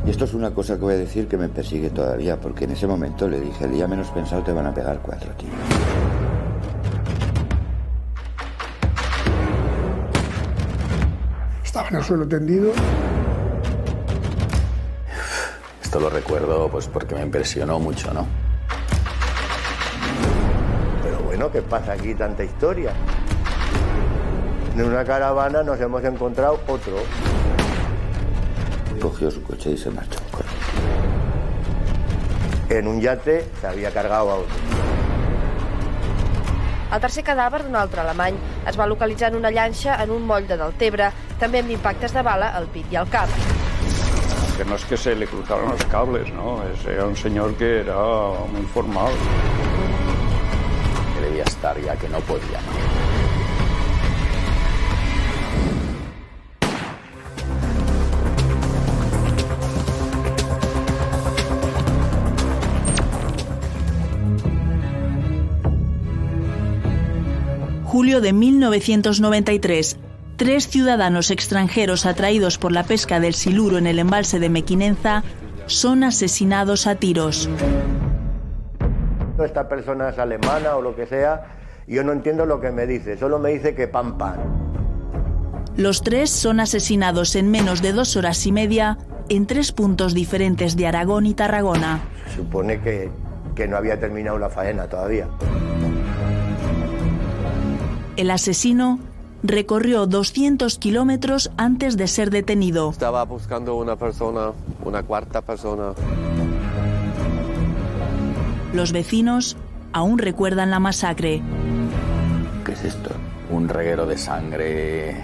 Y esto es una cosa que voy a decir que me persigue todavía, porque en ese momento le dije, el día menos pensado te van a pegar 4 tiros. Estaba en el suelo tendido. Esto lo recuerdo pues porque me impresionó mucho, ¿no? Pero bueno, ¿qué pasa aquí? Tanta historia. En una caravana nos hemos encontrado otro. Cogió su coche y se marchó. En un yate se havia cargado a otro. El tercer cadàver d'un altre alemany es va localitzar en una llanxa en un moll de Deltebre, també amb impactes de bala al pit i al cap. Que no es que se le cruzaron los cables, ¿no? Era un señor que era muy formal. Que debía estar ya que no podía, ¿no? Julio de 1993. 3 ciudadanos extranjeros atraídos por la pesca del siluro en el embalse de Mequinenza son asesinados a tiros. Esta persona es alemana o lo que sea, yo no entiendo lo que me dice, solo me dice que pan. Los 3 son asesinados en menos de 2 horas y media en 3 puntos diferentes de Aragón y Tarragona. Se supone que no había terminado la faena todavía. El asesino recorrió 200 kilómetros antes de ser detenido. Estaba buscando una persona, una cuarta persona. Los vecinos aún recuerdan la masacre. ¿Qué es esto? Un reguero de sangre.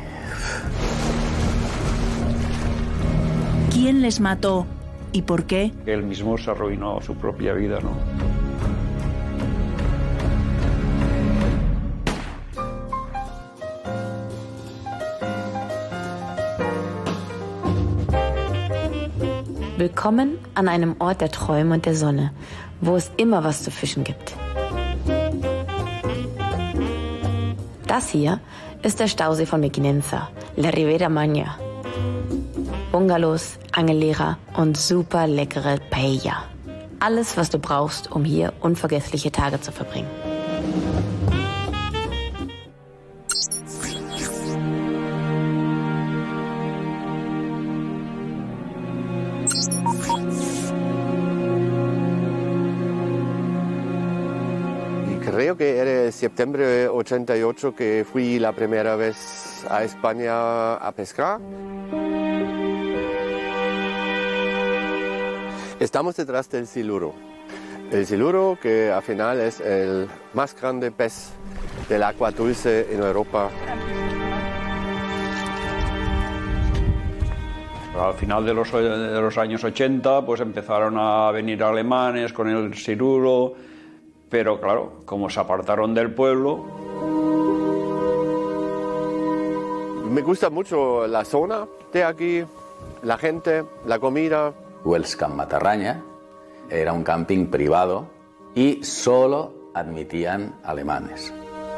¿Quién les mató y por qué? Él mismo se arruinó su propia vida, ¿no? Willkommen an einem Ort der Träume und der Sonne, wo es immer was zu fischen gibt. Das hier ist der Stausee von Mequinenza, La Ribera Magna. Bungalows, Angellehrer und super leckere Paella. Alles, was du brauchst, um hier unvergessliche Tage zu verbringen. Creo que era septiembre de 88 que fui la primera vez a España a pescar. Estamos detrás del siluro. El siluro que al final es el más grande pez del agua dulce en Europa. Al final de los años 80 pues empezaron a venir alemanes con el siluro, pero claro, como se apartaron del pueblo. Me gusta mucho la zona de aquí, la gente, la comida. Huelscan Matarraña era un camping privado y solo admitían alemanes.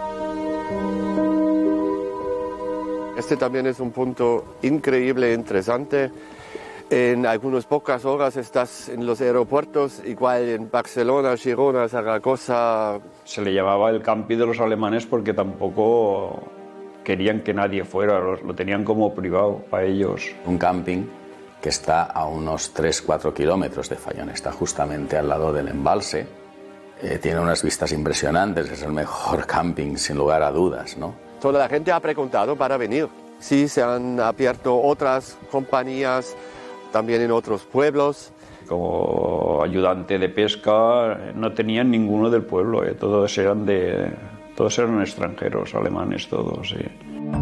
Este también es un punto increíble, interesante. En algunas pocas horas estás en los aeropuertos, igual en Barcelona, Girona, Zaragoza. Se le llamaba el campi de los alemanes porque tampoco querían que nadie fuera, lo tenían como privado para ellos. Un camping que está a unos 3-4 kilómetros de Fallón, está justamente al lado del embalse. Tiene unas vistas impresionantes, es el mejor camping sin lugar a dudas, ¿no? Toda la gente ha preguntado para venir. Sí, se han abierto otras compañías también en otros pueblos. Como ayudante de pesca no tenían ninguno del pueblo, todos eran extranjeros, alemanes todos. Sí.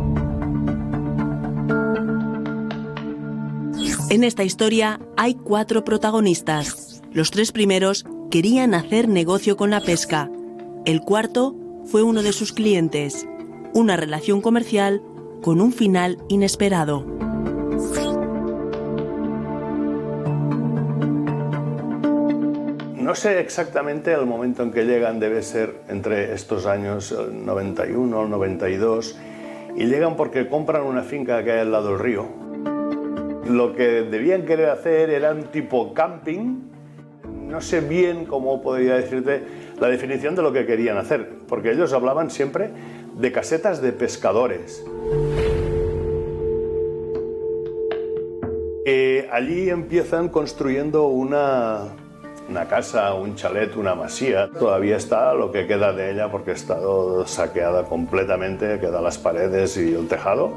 En esta historia hay 4 protagonistas. Los 3 primeros querían hacer negocio con la pesca. El cuarto fue uno de sus clientes. Una relación comercial con un final inesperado. No sé exactamente el momento en que llegan, debe ser entre estos años, el 91, el 92, y llegan porque compran una finca que hay al lado del río. Lo que debían querer hacer era un tipo camping. No sé bien cómo podría decirte la definición de lo que querían hacer, porque ellos hablaban siempre de casetas de pescadores. Allí empiezan construyendo una casa, un chalet, una masía. Todavía está lo que queda de ella porque ha estado saqueada completamente, quedan las paredes y el tejado.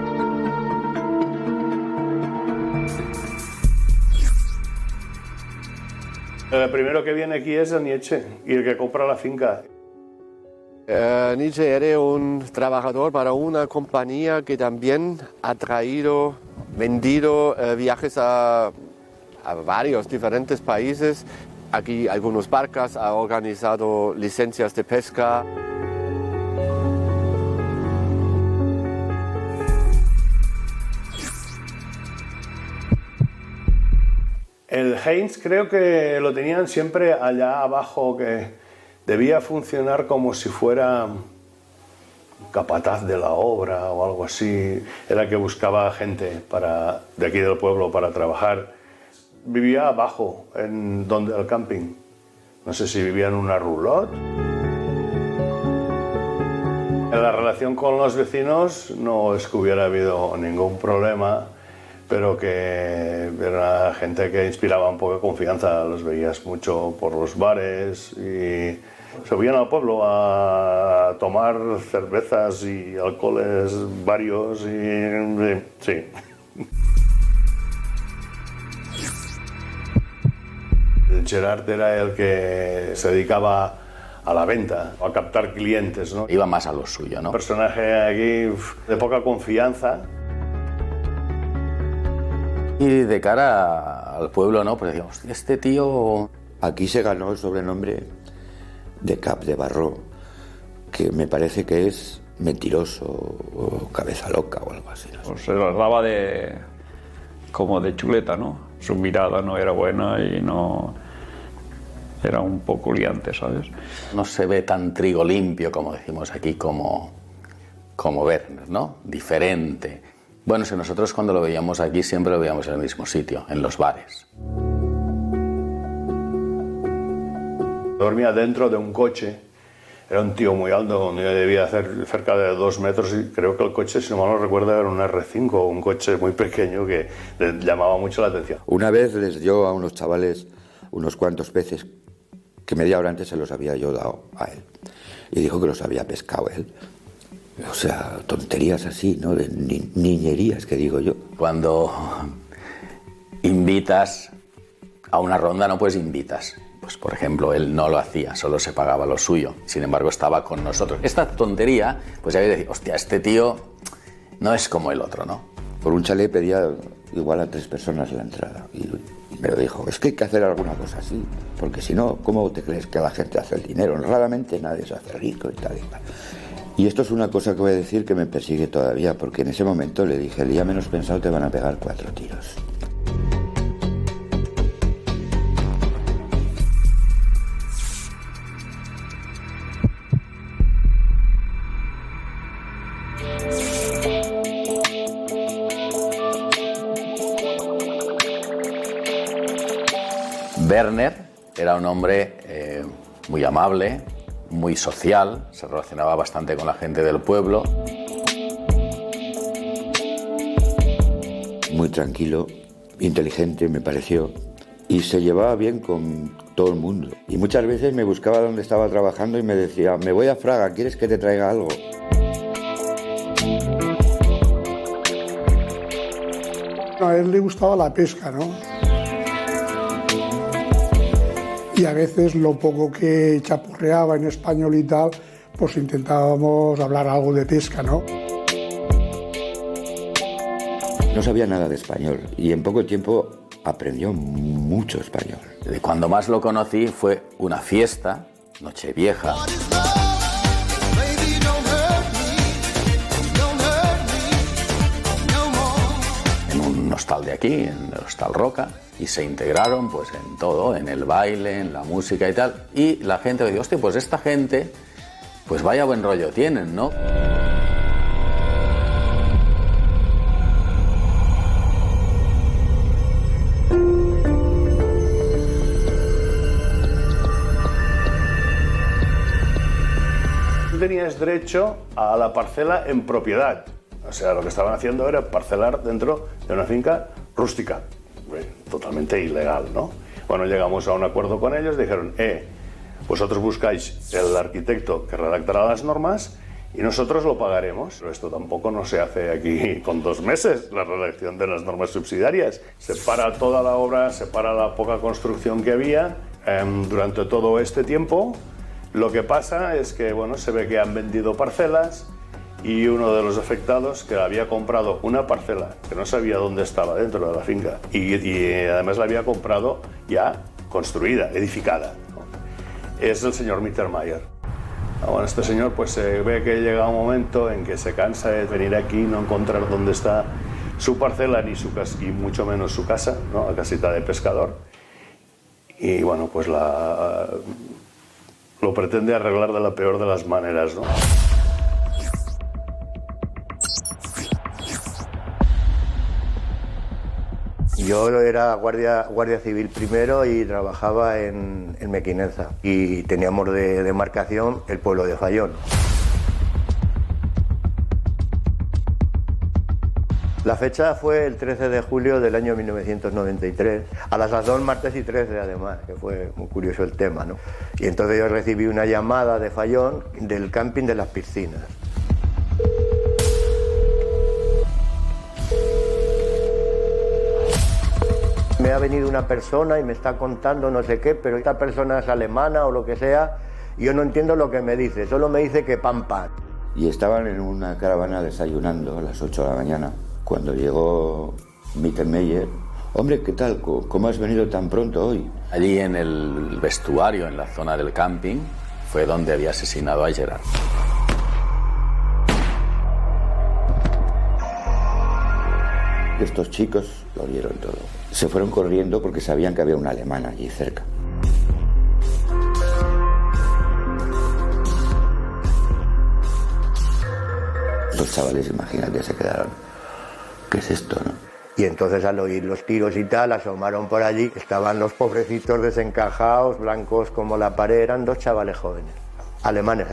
El primero que viene aquí es el Nietzsche y el que compra la finca. Nietzsche era un trabajador para una compañía que también ha vendido viajes a varios diferentes países. Aquí algunos barcos, ha organizado licencias de pesca. El Heinz creo que lo tenían siempre allá abajo, que debía funcionar como si fuera capataz de la obra o algo así. Era que buscaba gente de aquí del pueblo para trabajar. Vivía abajo, en donde el camping. No sé si vivía en una roulotte. En la relación con los vecinos no es que hubiera habido ningún problema, pero que era gente que inspiraba un poco de confianza. Los veías mucho por los bares y se venían al pueblo a tomar cervezas y alcoholes varios y sí. Gerard era el que se dedicaba a la venta, a captar clientes, ¿no? Iba más a lo suyo, ¿no? Un personaje aquí de poca confianza. Y de cara al pueblo, ¿no? Pues decíamos, este tío... Aquí se ganó el sobrenombre de Cap de Barro, que me parece que es mentiroso o cabeza loca o algo así. ¿No? Pues se las daba como de chuleta, ¿no? Su mirada no era buena y no... Era un poco liante, ¿sabes? No se ve tan trigo limpio, como decimos aquí, como Werner, ¿no? Diferente. Bueno, si nosotros cuando lo veíamos aquí siempre lo veíamos en el mismo sitio, en los bares. Dormía dentro de un coche. Era un tío muy alto, debía hacer cerca de 2 metros y creo que el coche, si no mal no recuerdo, era un R5, un coche muy pequeño que le llamaba mucho la atención. Una vez les dio a unos chavales unos cuantos peces que media hora antes se los había yo dado a él. Y dijo que los había pescado él. O sea, tonterías así, ¿no? De niñerías, que digo yo. Cuando invitas a una ronda, no pues invitas. Pues, por ejemplo, él no lo hacía, solo se pagaba lo suyo. Sin embargo, estaba con nosotros. Esta tontería, pues ya había que decir, hostia, este tío no es como el otro, ¿no? Por un chalet pedía igual a 3 personas la entrada. Y me lo dijo, es que hay que hacer alguna cosa así, porque si no, ¿cómo te crees que la gente hace el dinero? Honradamente nadie se hace rico y tal y tal. Y esto es una cosa que voy a decir que me persigue todavía, porque en ese momento le dije, el día menos pensado te van a pegar 4 tiros. Werner era un hombre muy amable, muy social, se relacionaba bastante con la gente del pueblo. Muy tranquilo, inteligente me pareció, y se llevaba bien con todo el mundo. Y muchas veces me buscaba donde estaba trabajando y me decía, me voy a Fraga, ¿quieres que te traiga algo? A él le gustaba la pesca, ¿no? Y a veces lo poco que chapurreaba en español y tal, pues intentábamos hablar algo de pesca, ¿no? No sabía nada de español y en poco tiempo aprendió mucho español. Cuando más lo conocí fue una fiesta, Nochevieja. En un hostal de aquí, en el Hostal Roca. Y se integraron pues en todo, en el baile, en la música y tal. Y la gente me dijo, hostia, pues esta gente, pues vaya buen rollo tienen, ¿no? tenías derecho a la parcela en propiedad. O sea, lo que estaban haciendo era parcelar dentro de una finca rústica, totalmente ilegal, ¿no? Bueno, llegamos a un acuerdo con ellos, dijeron, vosotros buscáis el arquitecto que redactará las normas y nosotros lo pagaremos. Pero esto tampoco no se hace aquí con 2 meses, la redacción de las normas subsidiarias. Se para toda la obra, se para la poca construcción que había durante todo este tiempo. Lo que pasa es que, bueno, se ve que han vendido parcelas y uno de los afectados que había comprado una parcela que no sabía dónde estaba dentro de la finca y además la había comprado ya construida, edificada, ¿no? Es el señor Mittermeier. Bueno, este señor pues se ve que llega un momento en que se cansa de venir aquí, no encontrar dónde está su parcela ni su casa, y mucho menos su casa, ¿no? La casita de pescador. Y bueno, pues lo pretende arreglar de la peor de las maneras, ¿no? Yo era guardia civil primero y trabajaba en Mequinenza y teníamos de demarcación el pueblo de Fallón. La fecha fue el 13 de julio del año 1993, a las 2 martes y 13 además, que fue muy curioso el tema, ¿no? Y entonces yo recibí una llamada de Fallón del camping de las piscinas. Me ha venido una persona y me está contando no sé qué, pero esta persona es alemana o lo que sea, y yo no entiendo lo que me dice, solo me dice que pan. Y estaban en una caravana desayunando a las 8 de la mañana, cuando llegó Mittermeier. Hombre, ¿qué tal? ¿Cómo has venido tan pronto hoy? Allí en el vestuario, en la zona del camping, fue donde había asesinado a Gerard. Estos chicos lo vieron todo. Se fueron corriendo porque sabían que había un alemán allí cerca. Los chavales, imagínate, se quedaron. ¿Qué es esto, no? Y entonces al oír los tiros y tal, asomaron por allí. Estaban los pobrecitos desencajados, blancos como la pared. Eran 2 chavales jóvenes. Alemanes.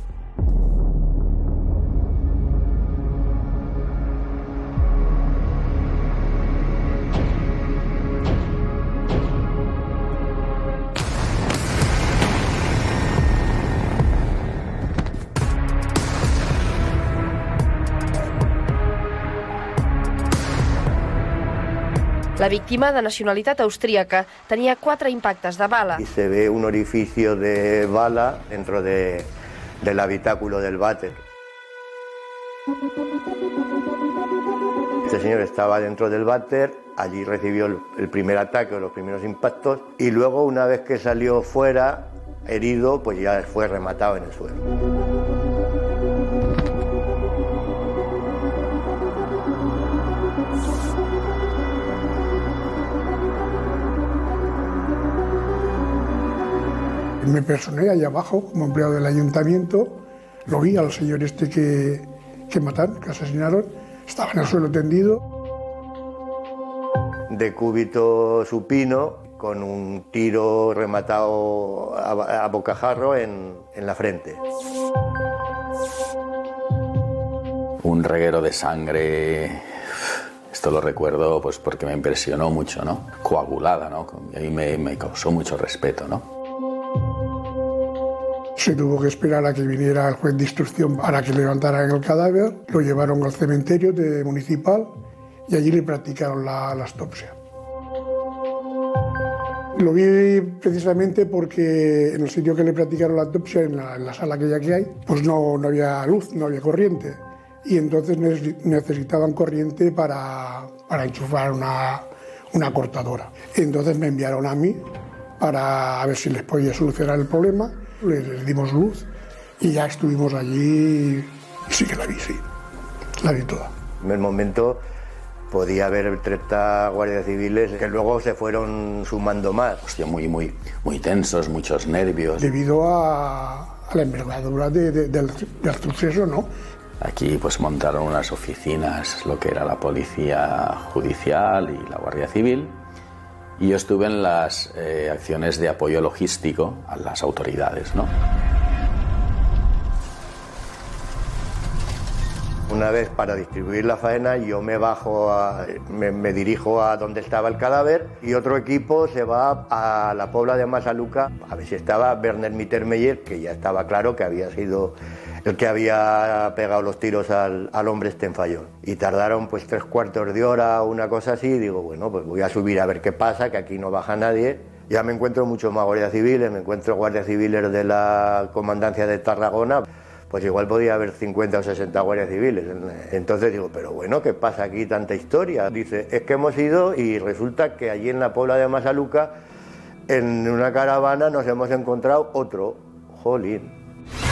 La víctima, de nacionalitat austríaca, tenia 4 impactes de bala. Y se ve un orificio de bala dentro del habitáculo del váter. Este señor estaba dentro del váter, allí recibió el primer ataque o los primeros impactos, y luego, una vez que salió fuera, herido, pues ya fue rematado en el suelo. Me personé allá abajo como empleado del ayuntamiento, lo vi al señor este que mataron, que asesinaron, estaba en el suelo tendido. Decúbito supino, con un tiro rematado a bocajarro en la frente. Un reguero de sangre, esto lo recuerdo pues porque me impresionó mucho, ¿no? Coagulada, ¿no? Y a mí me causó mucho respeto, ¿no? Se tuvo que esperar a que viniera el juez de instrucción para que levantaran el cadáver, lo llevaron al cementerio municipal y allí le practicaron la autopsia. Lo vi precisamente porque en el sitio que le practicaron la autopsia, en la sala aquella que hay, pues no había luz, no había corriente. Y entonces necesitaban corriente para enchufar una cortadora. Entonces me enviaron a mí para ver si les podía solucionar el problema. Les dimos luz y ya estuvimos allí y sí que la vi, sí. La vi toda. En el momento podía haber 30 guardias civiles que luego se fueron sumando más. Hostia, muy tensos, muchos nervios. Debido a la envergadura del suceso, ¿no? Aquí pues montaron unas oficinas, lo que era la policía judicial y la guardia civil. Y yo estuve en las acciones de apoyo logístico a las autoridades, ¿no? Una vez, para distribuir la faena, yo me bajo, me dirijo a donde estaba el cadáver, y otro equipo se va a la Pobla de Masaluca a ver si estaba Werner Mittermeier, que ya estaba claro que había sido el que había pegado los tiros al hombre este en Fallón. Y tardaron pues 3/4 de hora, una cosa así, y digo, bueno, pues voy a subir a ver qué pasa, que aquí no baja nadie. Ya me encuentro muchos más guardias civiles, me encuentro guardias civiles de la Comandancia de Tarragona. Pues igual podía haber 50 o 60 guardias civiles. Entonces digo, pero bueno, ¿qué pasa aquí? Tanta historia. Dice, es que hemos ido y resulta que allí en la Pobla de Masaluca, en una caravana, nos hemos encontrado otro. Jolín.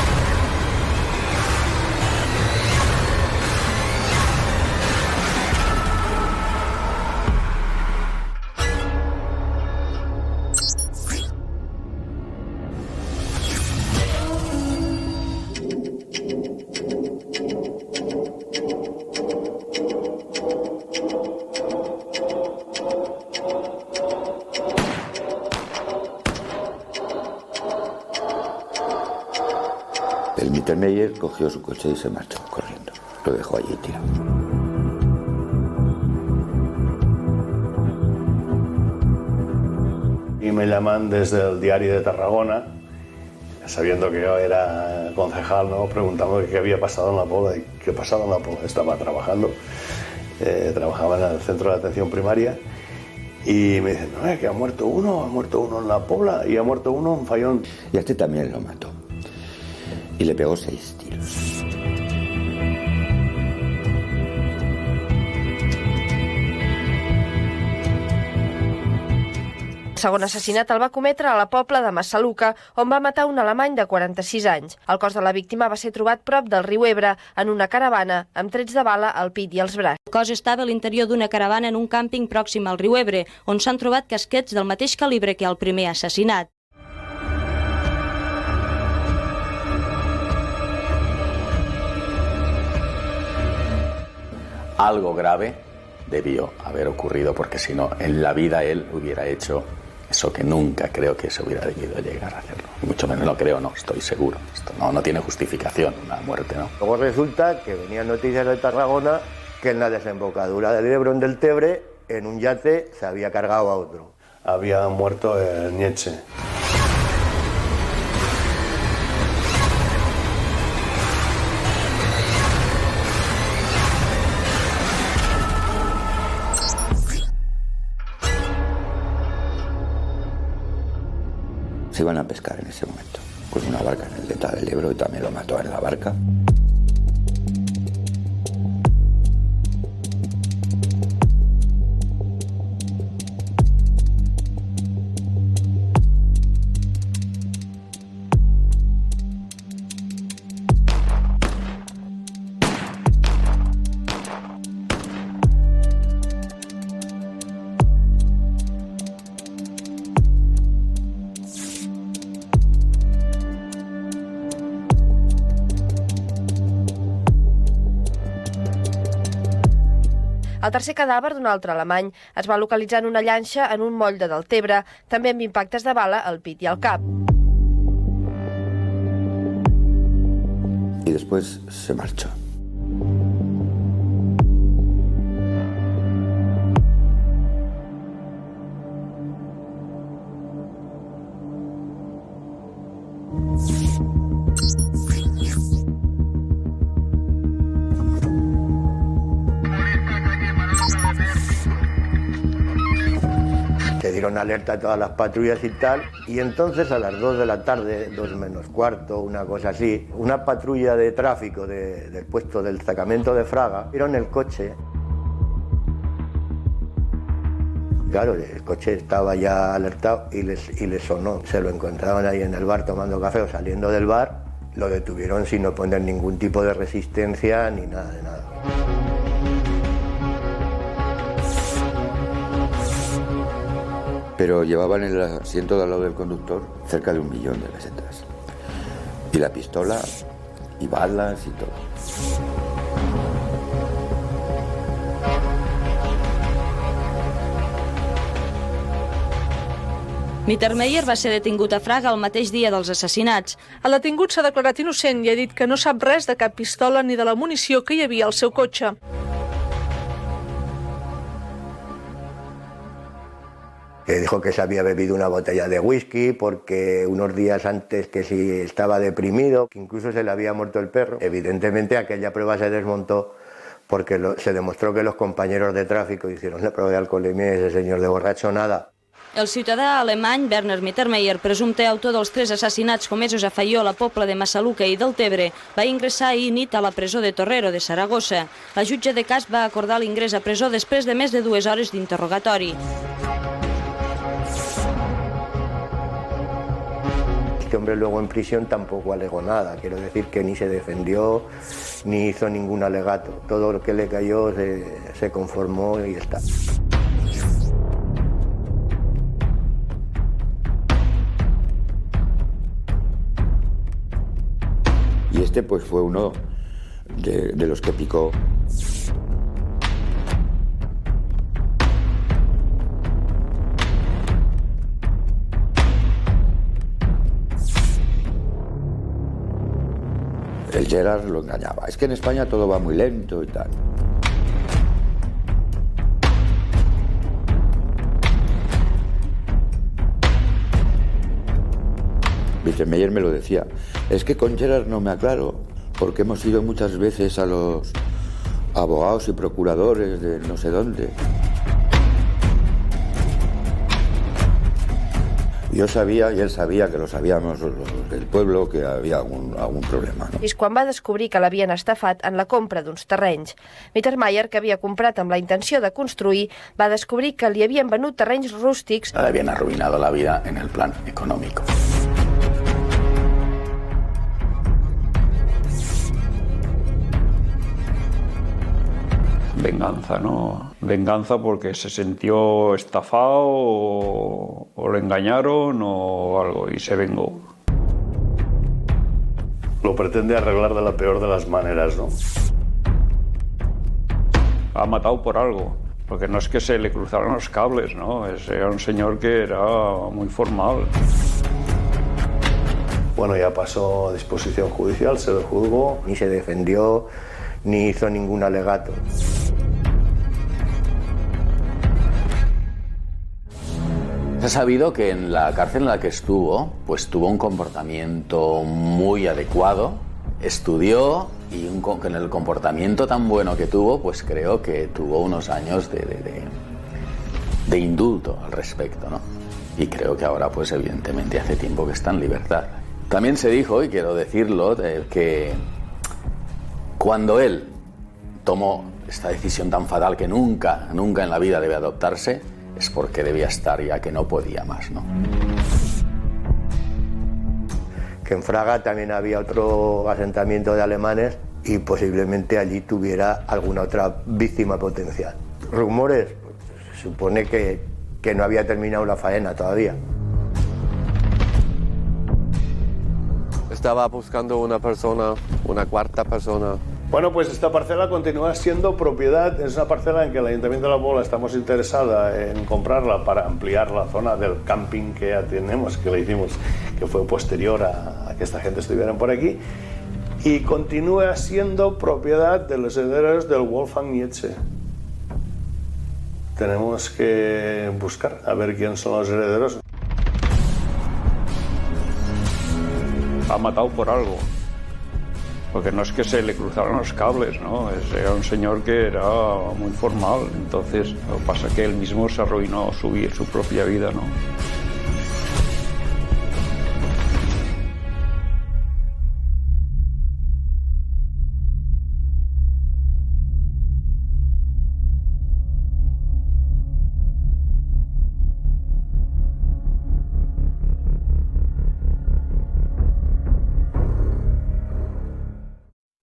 El Mittermeier cogió su coche y se marchó corriendo. Lo dejó allí tirado. Y me llaman desde el Diario de Tarragona, sabiendo que yo era concejal, ¿no? Preguntando qué había pasado en la Pobla. ¿Y qué pasaba en la Pobla? Estaba trabajando, trabajaba en el centro de atención primaria, y me dicen, no, que ha muerto uno en la Pobla y ha muerto uno en Fallón. Y a este también lo mató. Y le pegó 6 tiros. El segon assassinat el va cometre a la Pobla de Massaluca, on va matar un alemany de 46 anys. El cos de la víctima va ser trobat prop del riu Ebre, en una caravana, amb trets de bala al pit i als braços. El cos estava a l'interior d'una caravana en un càmping pròxim al riu Ebre, on s'han trobat casquets del mateix calibre que el primer assassinat. Algo grave debió haber ocurrido, porque si no, en la vida él hubiera hecho eso que nunca creo que se hubiera debido llegar a hacerlo. Y mucho menos lo creo, no, estoy seguro. Esto no tiene justificación, una muerte, ¿no? Luego resulta que venían noticias de Tarragona que en la desembocadura del Ebro, del Tebre, en un yate se había cargado a otro. Había muerto en Nietzsche. Se iban a pescar en ese momento, con una barca en el delta del Ebro, y también lo mató en la barca. El tercer cadàver d'un altre alemany es va localitzar en una llanxa en un moll de Deltebre, també amb impactes de bala al pit i al cap. Y después se marchó. Se dieron alerta a todas las patrullas y tal, y entonces a las 2 de la tarde, 2 menos cuarto, una cosa así, una patrulla de tráfico del puesto del destacamento de Fraga vieron el coche. Claro, el coche estaba ya alertado y les sonó. Se lo encontraban ahí en el bar tomando café o saliendo del bar, lo detuvieron sin oponer ningún tipo de resistencia ni nada de nada. Pero llevaban en el asiento de al lado del conductor cerca de 1 millón de pesetas. Y la pistola, y balas y todo. Mittermeier va ser detingut a Fraga el mateix dia dels assassinats. El detingut s'ha declarat innocent i ha dit que no sap res de cap pistola ni de la munició que hi havia al seu cotxe. Que dijo que se había bebido una botella de whisky porque unos días antes que si estaba deprimido, que incluso se le había muerto el perro. Evidentemente aquella prueba se desmontó porque se demostró que los compañeros de tráfico hicieron la prueba de alcoholemia y ese señor de borracho nada. El ciutadà alemany Werner Mittermeier, presumpte autor dels 3 assassinats comesos a Faió, la Pobla de Massaluca i Deltebre, va ingressar ahir nit a la presó de Torrero, de Saragossa. La jutge de cas va acordar l'ingrés a presó després de més de 2 hores d'interrogatori. Este hombre luego en prisión tampoco alegó nada, quiero decir que ni se defendió ni hizo ningún alegato. Todo lo que le cayó se conformó y está. Y este pues fue uno de los que picó. El Gerard lo engañaba. Es que en España todo va muy lento y tal. Mittermeier me lo decía. Es que con Gerard no me aclaro, porque hemos ido muchas veces a los abogados y procuradores de no sé dónde. Yo sabía, y él sabía, que lo sabíamos los del pueblo, que havia algun problema. No? És quan va descobrir que l'havien estafat en la compra d'uns terrenys. Mittermeier, que havia comprat amb la intenció de construir, va descobrir que li havien venut terrenys rústics. Le habían arruinado la vida en el plan económico. Venganza, ¿no? Venganza porque se sintió estafado o le engañaron o algo y se vengó. Lo pretende arreglar de la peor de las maneras, ¿no? Ha matado por algo, porque no es que se le cruzaron los cables, ¿no? Era un señor que era muy formal. Bueno, ya pasó a disposición judicial, se le juzgó. Ni se defendió, ni hizo ningún alegato. Se ha sabido que en la cárcel en la que estuvo, pues tuvo un comportamiento muy adecuado, estudió y con el comportamiento tan bueno que tuvo, pues creo que tuvo unos años de indulto al respecto, ¿no? Y creo que ahora, pues evidentemente hace tiempo que está en libertad. También se dijo, y quiero decirlo, que cuando él tomó esta decisión tan fatal que nunca en la vida debe adoptarse, es porque debía estar ya que no podía más, ¿no? Que en Fraga también había otro asentamiento de alemanes y posiblemente allí tuviera alguna otra víctima potencial. Rumores, pues, se supone que no había terminado la faena todavía. Estaba buscando una persona, una cuarta persona. Bueno, pues esta parcela continúa siendo propiedad, es una parcela en que el Ayuntamiento de La Pobla estamos interesada en comprarla para ampliar la zona del camping que ya tenemos, que le hicimos, que fue posterior a que esta gente estuviera por aquí, y continúa siendo propiedad de los herederos del Wolfgang Nietzsche. Tenemos que buscar a ver quién son los herederos. Ha matado por algo. Porque no es que se le cruzaron los cables, ¿no? Era un señor que era muy formal, entonces lo que pasa es que él mismo se arruinó su propia vida, ¿no?